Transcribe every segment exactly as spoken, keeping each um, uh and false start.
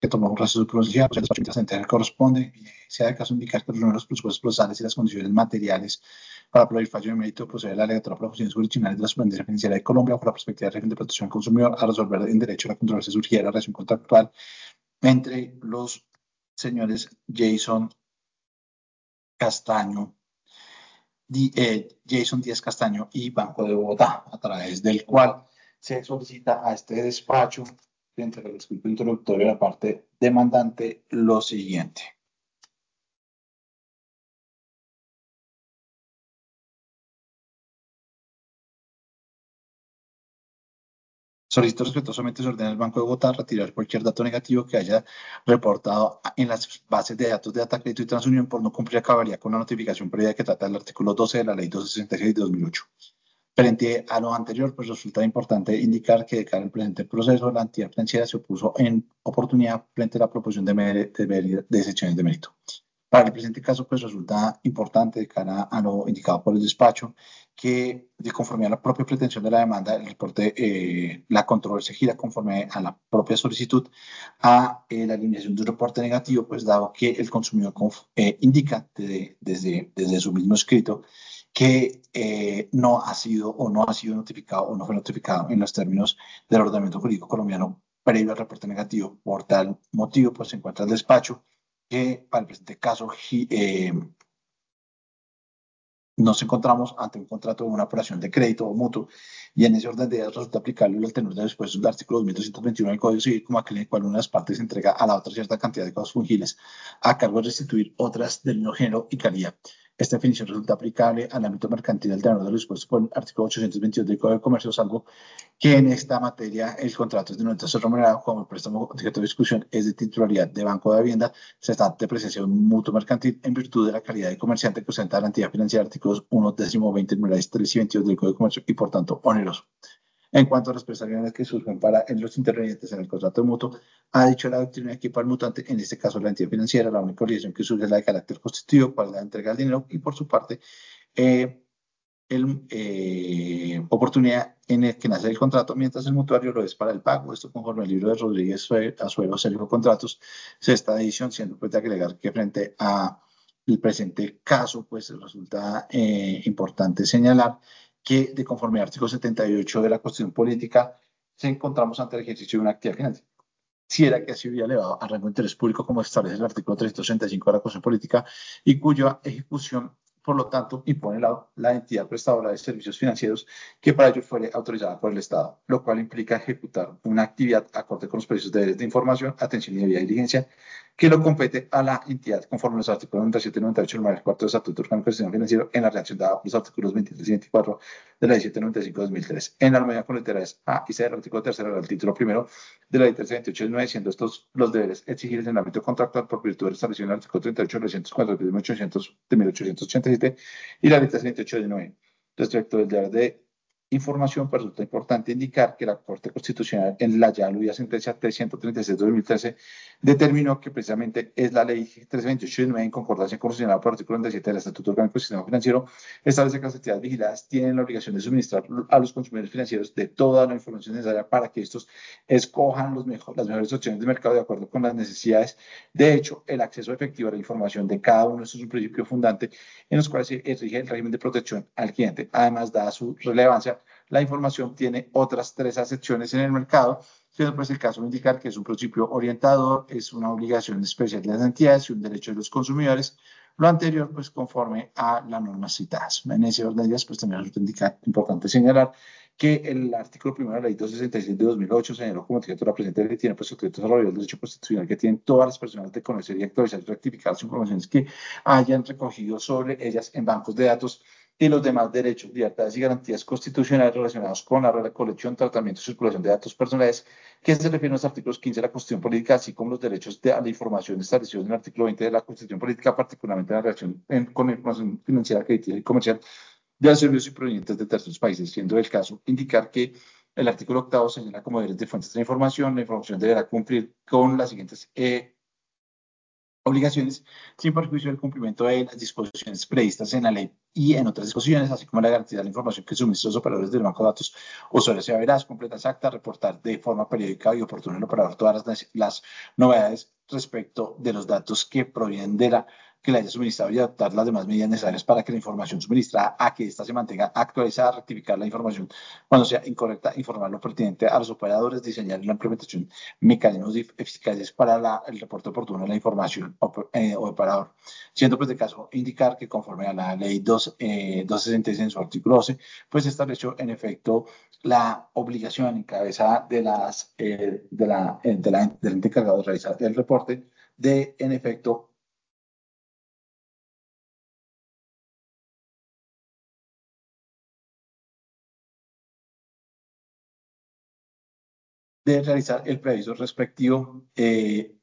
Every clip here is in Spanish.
que tomó clases de pronunciación, pues, el despacho que corresponde, y sea de caso indicar que los números presupuestos procesales y las condiciones materiales para proveer fallo de mérito procede la alegatora por las funciones jurisdiccionales de la Superintendencia Financiera de Colombia por la perspectiva del régimen de protección al consumidor a resolver en derecho a la controversia surgida de la relación contractual entre los señores Jason Castaño, Di- eh, Jason Díaz Castaño y Banco de Bogotá, a través del cual se solicita a este despacho, dentro del escrito introductorio de la parte demandante, lo siguiente. Solicito respetuosamente se ordena al Banco de Bogotá retirar cualquier dato negativo que haya reportado en las bases de datos de Data Crédito y Transunión por no cumplir a cabalidad con la notificación previa que trata el artículo doce de la Ley doscientos sesenta y seis de dos mil ocho. Frente a lo anterior, pues resulta importante indicar que de cara al presente proceso, la entidad financiera se opuso en oportunidad frente a la proposición de, mere- de, de, de excepciones de mérito. Para el presente caso, pues resulta importante de cara a lo indicado por el despacho que, de conformidad a la propia pretensión de la demanda, el reporte, eh, la controversia gira conforme a la propia solicitud a eh, la alineación de un reporte negativo, pues dado que el consumidor conf- eh, indica de- desde, desde su mismo escrito que eh, no ha sido o no ha sido notificado o no fue notificado en los términos del ordenamiento jurídico colombiano previo al reporte negativo. Por tal motivo, pues se encuentra el despacho que para el presente caso eh, nos encontramos ante un contrato de una operación de crédito o mutuo y en ese orden de ideas resulta aplicable el tenor de dispuestos del artículo dos mil doscientos veintiuno del Código Civil como aquel en el cual una de las partes entrega a la otra cierta cantidad de cosas fungibles a cargo de restituir otras del mismo género y calidad. Esta definición resulta aplicable al ámbito mercantil del tenor de los dispuestos por el artículo ochocientos veintidós del Código de Comercio, salvo que en esta materia el contrato es de no ser remunerado como el préstamo objeto de discusión es de titularidad de Banco de Vivienda, se está de presencia de un mutuo mercantil en virtud de la calidad de comerciante que ostenta la entidad financiera, artículos uno, décimo, veinte, numerales tres y veintidós del Código de Comercio y por tanto oneroso. En cuanto a las prestaciones que surgen para en los intervenientes en el contrato mutuo, ha dicho la doctrina que para el mutante, en este caso la entidad financiera, la única obligación que surge es la de carácter constitutivo para la entrega del dinero y por su parte, eh, el, eh, oportunidad en el que nace el contrato, mientras el mutuario lo es para el pago. Esto conforme al libro de Rodríguez Azuero, Sergio Contratos, sexta edición, siendo pues de agregar que frente a el presente caso, pues resulta eh, importante señalar que de conformidad al artículo setenta y ocho de la Constitución Política, se encontramos ante el ejercicio de una actividad financiera. Si era que así hubiera elevado al rango de interés público, como establece el artículo trescientos sesenta y cinco de la Constitución Política, y cuya ejecución, por lo tanto, impone la, la entidad prestadora de servicios financieros que para ello fuere autorizada por el Estado, lo cual implica ejecutar una actividad acorde con los precios de derecho de información, atención y debida diligencia, que lo compete a la entidad conforme a los artículos noventa y siete y noventa y ocho del cuarto del Estatuto Orgánico del Sistema Financiero en la redacción dada por los artículos veintitrés y veinticuatro de la ley setecientos noventa y cinco de dos mil tres. En la armonía con letras A y C del artículo tercero del título primero de la ley trescientos veintiocho del nueve, siendo estos los deberes exigibles en el ámbito contractual por virtud del establecido en el artículo treinta y ocho de la ley ciento cuatro de mil ochocientos ochenta y siete y la ley trescientos veintiocho del nueve. Respecto del deber de información, pues resulta importante indicar que la Corte Constitucional, en la ya aludida sentencia trescientos treinta y seis de dos mil trece, determinó que precisamente es la ley trescientos veintiocho del nueve, en concordancia constitucional por el artículo noventa y siete del Estatuto Orgánico del Sistema Financiero, establece que las entidades vigiladas tienen la obligación de suministrar a los consumidores financieros de toda la información necesaria para que estos escojan los mejor, las mejores opciones de mercado de acuerdo con las necesidades. De hecho, el acceso efectivo a la información de cada uno es un principio fundante en los cuales se rige el régimen de protección al cliente. Además, dada su relevancia, la información tiene otras tres acepciones en el mercado, siendo pues el caso de indicar que es un principio orientador, es una obligación especial de las entidades y un derecho de los consumidores. Lo anterior, pues conforme a las normas citadas. En ese orden de ideas, pues también resulta indicar, importante señalar que el artículo primero de la ley doscientos sesenta y seis de dos mil ocho señaló como objeto de la presente ley tiene pues objeto de desarrollar el derecho constitucional que tienen todas las personas de conocer y actualizar y rectificar las informaciones que hayan recogido sobre ellas en bancos de datos y los demás derechos, libertades y garantías constitucionales relacionados con la recolección, tratamiento y circulación de datos personales que se refieren a los artículos quince de la Constitución Política, así como los derechos de, a la información establecidos en el artículo veinte de la Constitución Política, particularmente en la relación en, con la información financiera, crediticia y comercial de los servicios y provenientes de terceros países, siendo el caso indicar que el artículo octavo señala como deberes de fuentes de información, la información deberá cumplir con las siguientes eh, obligaciones sin perjuicio del cumplimiento de las disposiciones previstas en la ley y en otras disposiciones, así como la garantía de la información que suministran los operadores del banco de datos usuarios sea veraz, completa, exacta, reportar de forma periódica y oportuna al operador todas las, las novedades respecto de los datos que provienen de la que le haya suministrado y adoptar las demás medidas necesarias para que la información suministrada a que ésta se mantenga actualizada, rectificar la información cuando sea incorrecta, informar lo pertinente a los operadores, diseñar la implementación mecanismos eficaces para la, el reporte oportuno de la información o, eh, o operador, siendo pues de caso indicar que conforme a la ley dos, eh, doscientos sesenta y seis en su artículo doce, pues estableció en efecto la obligación en cabeza de las, eh, de la, eh, de la, del ente encargado de realizar el reporte de en efecto de realizar el preaviso respectivo eh,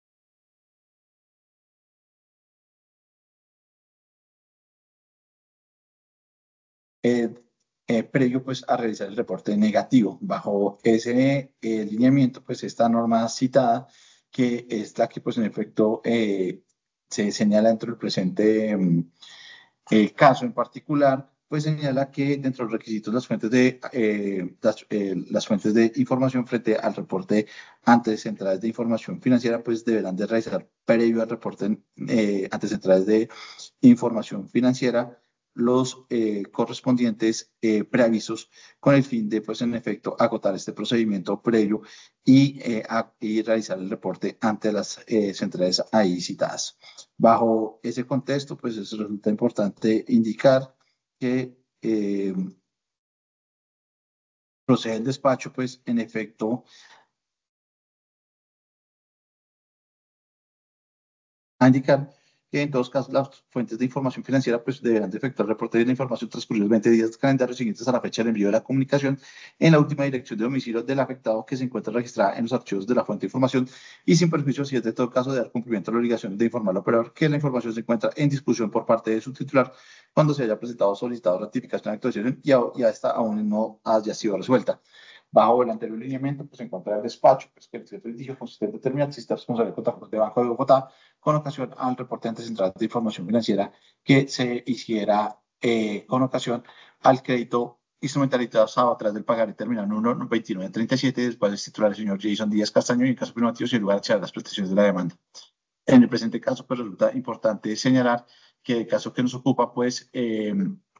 eh, eh, previo pues a realizar el reporte negativo. Bajo ese eh, lineamiento, pues esta norma citada, que es la que pues en efecto eh, se señala dentro del presente mm, eh, caso en particular, pues señala que dentro de los requisitos las fuentes de, eh, las, eh, las fuentes de información frente al reporte ante centrales de información financiera, pues deberán de realizar previo al reporte eh, ante centrales de información financiera los eh, correspondientes eh, preavisos con el fin de, pues, en efecto, agotar este procedimiento previo y, eh, a, y realizar el reporte ante las eh, centrales ahí citadas. Bajo ese contexto, pues, es, resulta importante indicar que eh, procede el despacho, pues, en efecto, a indicar que en todos casos las fuentes de información financiera pues deberán de efectuar reporte de la información transcurridos veinte días calendarios siguientes a la fecha del envío de la comunicación en la última dirección de domicilio del afectado que se encuentra registrada en los archivos de la fuente de información y sin perjuicio si es de todo caso de dar cumplimiento a la obligación de informar al operador que la información se encuentra en discusión por parte de su titular cuando se haya presentado solicitado ratificación de actuación y, a, y a esta aún no haya sido resuelta. Bajo el anterior lineamiento, pues se encuentra el despacho, pues que el secreto litigio consiste en determinar si está responsable de contratos de Banco de Bogotá con ocasión al reporte ante central de información financiera que se hiciera eh, con ocasión al crédito instrumentalizado a través del pagar y terminal uno veintinueve treinta y siete, del cual es titular el señor Jason Díaz Castaño y en caso afirmativo sin lugar a las prestaciones de la demanda. En el presente caso, pues resulta importante señalar que el caso que nos ocupa, pues, eh,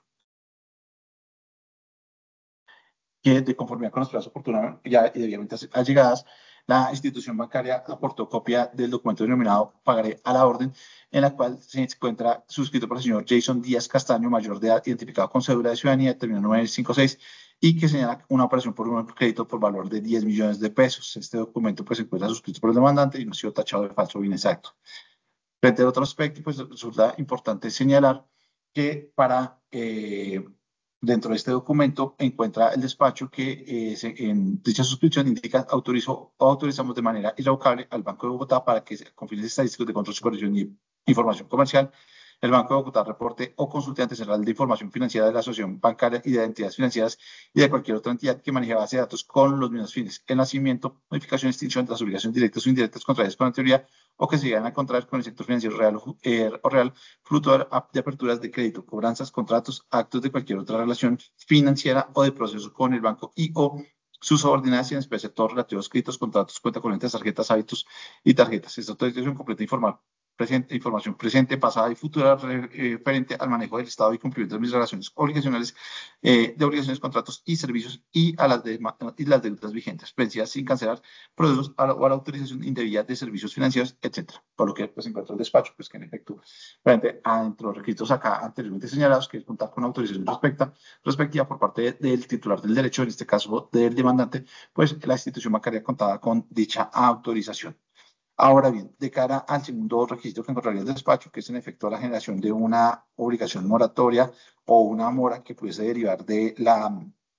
que de conformidad con los plazos oportunos ya y debidamente allegadas, la institución bancaria aportó copia del documento denominado Pagaré a la Orden, en la cual se encuentra suscrito por el señor Jason Díaz Castaño, mayor de edad, identificado con cédula de ciudadanía, término nueve cinco seis, y que señala una operación por un crédito por valor de diez millones de pesos. Este documento pues, se encuentra suscrito por el demandante y no ha sido tachado de falso o inexacto. Frente a otro aspecto, pues resulta importante señalar que para eh, dentro de este documento encuentra el despacho que eh, se, en dicha suscripción indica autorizo o autorizamos de manera irrevocable al Banco de Bogotá para que con fines estadísticos de control, supervisión y información comercial, el Banco de Bogotá reporte o consulte ante central de información financiera de la Asociación Bancaria y de entidades financieras y de cualquier otra entidad que maneje base de datos con los mismos fines: el nacimiento, modificación, extinción de las obligaciones directas o indirectas contrarias con la teoría o que se llegan a encontrar con el sector financiero real o, eh, o real, fruto de, de aperturas de crédito, cobranzas, contratos, actos de cualquier otra relación financiera o de proceso con el banco y o sus subordinadas, y en especial todos relativos a escritos, contratos, cuenta corrientes, tarjetas, hábitos y tarjetas. Esta autorización completa informal presente, información presente, pasada y futura referente al manejo del estado y cumplimiento de mis relaciones obligacionales, eh, de obligaciones, contratos y servicios y a las, de, y las deudas vigentes, vencidas sin cancelar, productos a la, o a la autorización indebida de servicios financieros, etcétera. Por lo que pues encuentro el despacho, pues que en efecto, frente a entre los requisitos acá anteriormente señalados, que es contar con autorización respecta, respectiva por parte de, del titular del derecho, en este caso del demandante, pues la institución bancaria contaba con dicha autorización. Ahora bien, de cara al segundo requisito que encontraría el despacho, que es en efecto la generación de una obligación moratoria o una mora que pudiese derivar de la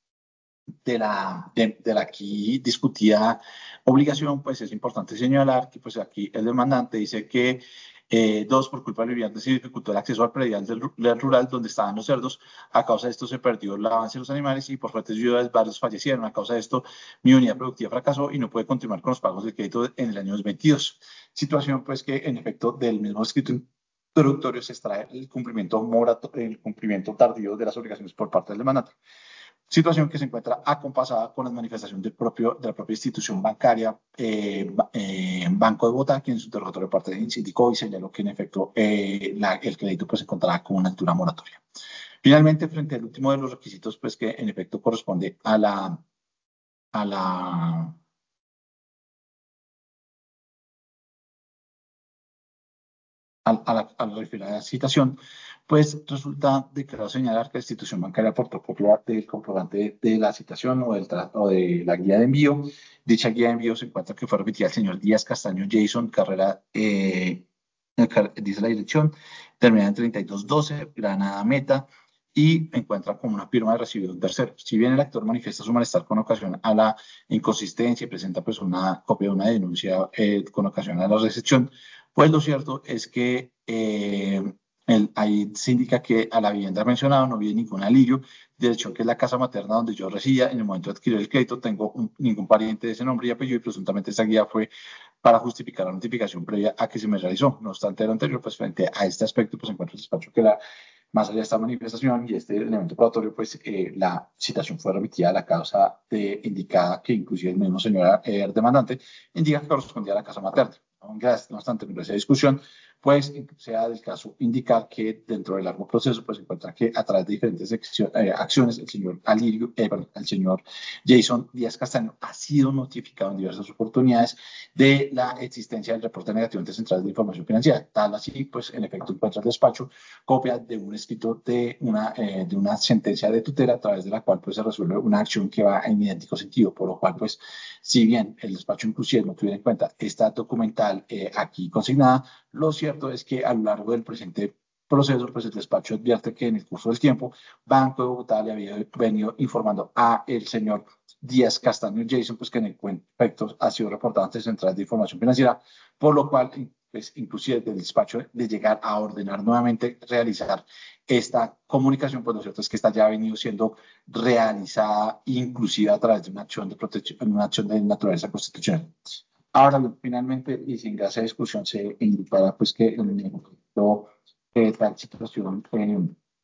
de la, de, de la aquí discutida obligación, pues es importante señalar que pues aquí el demandante dice que eh, dos, por culpa del viviente se dificultó el acceso al predial del, del rural donde estaban los cerdos. A causa de esto se perdió el avance de los animales y por fuertes lluvias varios fallecieron. A causa de esto mi unidad productiva fracasó y no puede continuar con los pagos del crédito en el año dos mil veintidós. situación pues que en efecto del mismo escrito introductorio se extrae el cumplimiento, morato, el cumplimiento tardío de las obligaciones por parte del demandante. Situación que se encuentra acompasada con la manifestación del propio, de la propia institución bancaria, eh, eh, Banco de Bogotá, quien en su interrogatorio de parte indicó y señaló que en efecto eh, la, el crédito pues, se encontraba con una altura moratoria. Finalmente, frente al último de los requisitos, pues que en efecto corresponde a la, a la a, a, la, a la referida citación, pues resulta declarado señalar que la institución bancaria aportó copia del comprobante de, de la citación o, del o de la guía de envío. Dicha guía de envío se encuentra que fue remitida al señor Díaz Castaño Jason, carrera, eh, dice la dirección, terminada en treinta y dos doce, Granada Meta, y encuentra como una firma de recibido de un tercero. Si bien el actor manifiesta su malestar con ocasión a la inconsistencia y presenta pues una copia de una denuncia eh, con ocasión a la recepción, pues lo cierto es que eh, el, ahí se indica que a la vivienda mencionada no viene ningún alivio. De hecho, que es la casa materna donde yo residía en el momento de adquirir el crédito, tengo un, ningún pariente de ese nombre y apellido y presuntamente esa guía fue para justificar la notificación previa a que se me realizó. No obstante, lo anterior, pues frente a este aspecto, pues encuentro el despacho que la, más allá de esta manifestación y este elemento probatorio, pues eh, la citación fue remitida a la causa de, indicada que inclusive el mismo señor eh, demandante indica que correspondía a la casa materna. Aunque, no obstante, en esa discusión, pues sea del caso indicar que dentro del largo proceso, pues se encuentra que a través de diferentes eh, acciones, el señor Alirio, eh, perdón, el señor Jason Díaz Castaño ha sido notificado en diversas oportunidades de la existencia del reporte negativo ante centrales de información financiera. Tal así, pues en efecto encuentra el despacho copia de un escrito de una, eh, de una sentencia de tutela a través de la cual pues se resuelve una acción que va en idéntico sentido, por lo cual pues si bien el despacho inclusive no tuviera en cuenta esta documental eh, aquí consignada, lo cierto es que a lo largo del presente proceso, pues el despacho advierte que en el curso del tiempo, Banco de Bogotá le había venido informando a el señor Díaz Castaño Jason, pues que en efecto ha sido reportado ante centrales de información financiera, por lo cual, pues inclusive del despacho de llegar a ordenar nuevamente realizar esta comunicación, pues lo cierto es que esta ya ha venido siendo realizada inclusive a través de una acción de protección, una acción de naturaleza constitucional. Ahora, finalmente, y sin esa discusión, se indicará pues que en el momento de tal situación eh,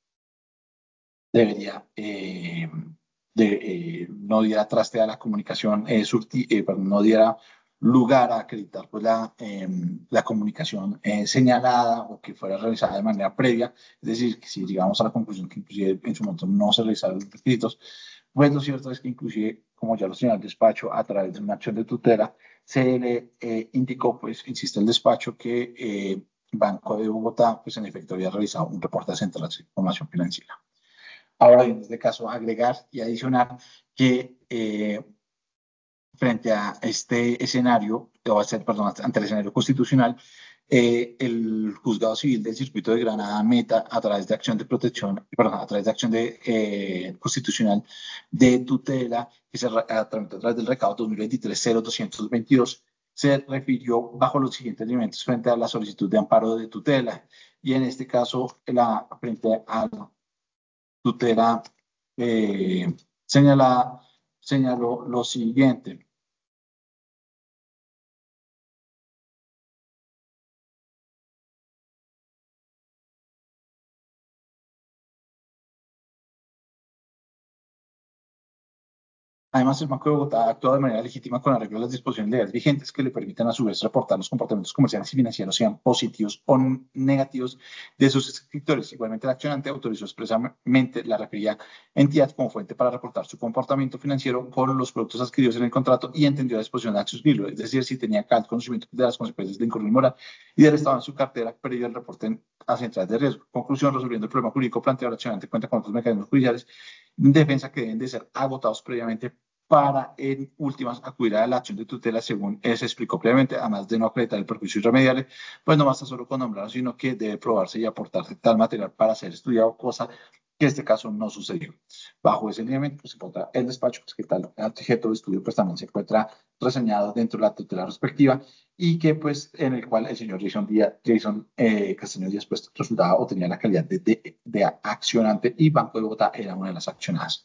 debería eh, de, eh, no diera traste a la comunicación, eh, surti, eh, perdón, no diera lugar a acreditar pues, la, eh, la comunicación eh, señalada o que fuera realizada de manera previa. Es decir, que si llegamos a la conclusión que inclusive en su momento no se realizaron los requisitos, pues lo cierto es que inclusive, como ya lo señaló el despacho, a través de una acción de tutela, se le eh, indicó, pues, insiste el despacho, que eh, Banco de Bogotá, pues en efecto había realizado un reporte de central de información financiera. Ahora, en este caso, agregar y adicionar que eh, frente a este escenario, o a ser, perdón, ante el escenario constitucional, eh, el juzgado civil del circuito de Granada Meta, a través de acción de protección, perdón, a través de acción de, eh, constitucional de tutela, que se tramitó a través del recaudo dos mil veintitrés cero doscientos veintidós, se refirió bajo los siguientes elementos frente a la solicitud de amparo de tutela. Y en este caso, la, frente a la tutela eh, señala, señaló lo siguiente. Además, el Banco de Bogotá actúa de manera legítima con arreglo a las disposiciones legales vigentes que le permiten a su vez reportar los comportamientos comerciales y financieros, sean positivos o negativos, de sus escritores. Igualmente, el accionante autorizó expresamente la referida entidad como fuente para reportar su comportamiento financiero con los productos adquiridos en el contrato y entendió la disposición de suscribirlo. Es decir, si tenía tal conocimiento de las consecuencias de incurrir moral y del estado en su cartera previo al reporte a centrales de riesgo. Conclusión, resolviendo el problema jurídico planteado, el accionante cuenta con otros mecanismos judiciales de defensa que deben de ser agotados previamente para, en últimas, acudir a la acción de tutela según se explicó previamente, además de no acreditar el perjuicio irremediable, pues no basta solo con nombrarlo, sino que debe probarse y aportarse tal material para ser estudiado, cosa que en este caso no sucedió. Bajo ese lineamiento pues, se encuentra el despacho, pues, que tal objeto de estudio pues también se encuentra reseñado dentro de la tutela respectiva y que pues en el cual el señor Jason, Díaz, Jason eh, Castaño Díaz pues resultaba o tenía la calidad de, de, de accionante y Banco de Bogotá era una de las accionadas.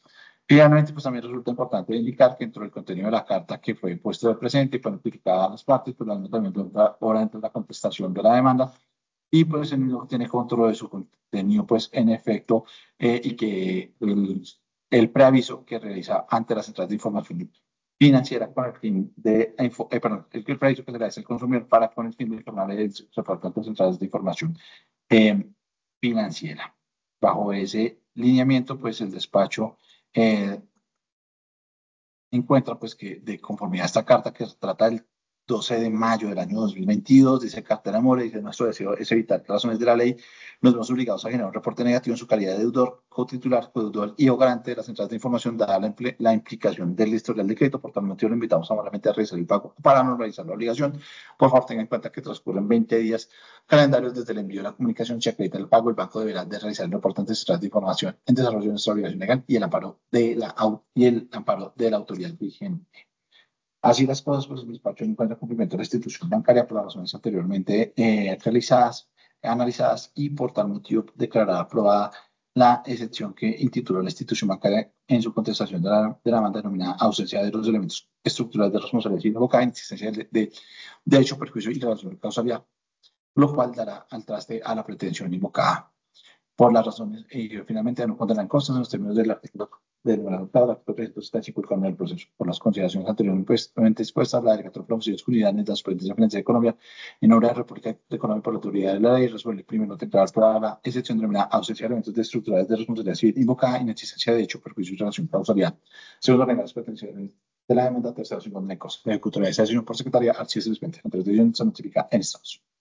Finalmente, pues también resulta importante indicar que dentro del contenido de la carta que fue puesto de presente y fue notificada a las partes, pues la misma también entra ahora dentro de la contestación de la demanda y pues el mismo tiene control de su contenido, pues en efecto, eh, y que el, el preaviso que realiza ante las centrales de información financiera con el fin de, info- eh, perdón, el, el preaviso que se le hace al consumidor para con el fin de informar de sus reportantes centrales de información eh, financiera. Bajo ese lineamiento, pues el despacho eh, encuentra pues que de conformidad a esta carta que se trata del doce de mayo del año dos mil veintidós, dice carta de Mora, dice nuestro deseo es evitar que razones de la ley nos vemos obligados a generar un reporte negativo en su calidad de deudor, cotitular, codeudor y o garante de las entradas de información dada la, imple- la implicación del historial de crédito. Por tal motivo, lo invitamos amablemente a realizar el pago para normalizar la obligación. Por favor, tengan en cuenta que transcurren veinte días calendarios desde el envío de la comunicación. Si acredita el pago, el banco deberá de realizar el reporte ante centrales de información en desarrollo de nuestra obligación legal y el amparo de la, au- y el amparo de la autoridad vigente. Así las cosas, pues el despacho no encuentra cumplimiento de la institución bancaria por las razones anteriormente eh, realizadas, analizadas y por tal motivo declarada aprobada la excepción que intituló la institución bancaria en su contestación de la, de la demanda denominada ausencia de los elementos estructurales de responsabilidad invocada, inexistencia de, de, de hecho, perjuicio y relación de causalidad, lo cual dará al traste a la pretensión invocada por las razones, y finalmente no condenan costas en los términos del artículo del adoptado, el artículo trescientos setenta y cinco del Código del proceso. Por las consideraciones anteriormente expuestas, la Delegatura de Promoción y Unidades de la Superintendencia Financiera de Colombia, en obra de la República de Colombia por la autoridad de la ley, resuelve primero declarar por la excepción denominada ausencia de elementos de estructurales de responsabilidad civil invocada, inexistencia de hecho, perjuicio y relación de causalidad. Segundo, negar las pretensiones de la demanda tercera, sin condenar cosas. La ejecutoría de esa decisión por secretaría, archivos y entre las decisiones se notifica en estados.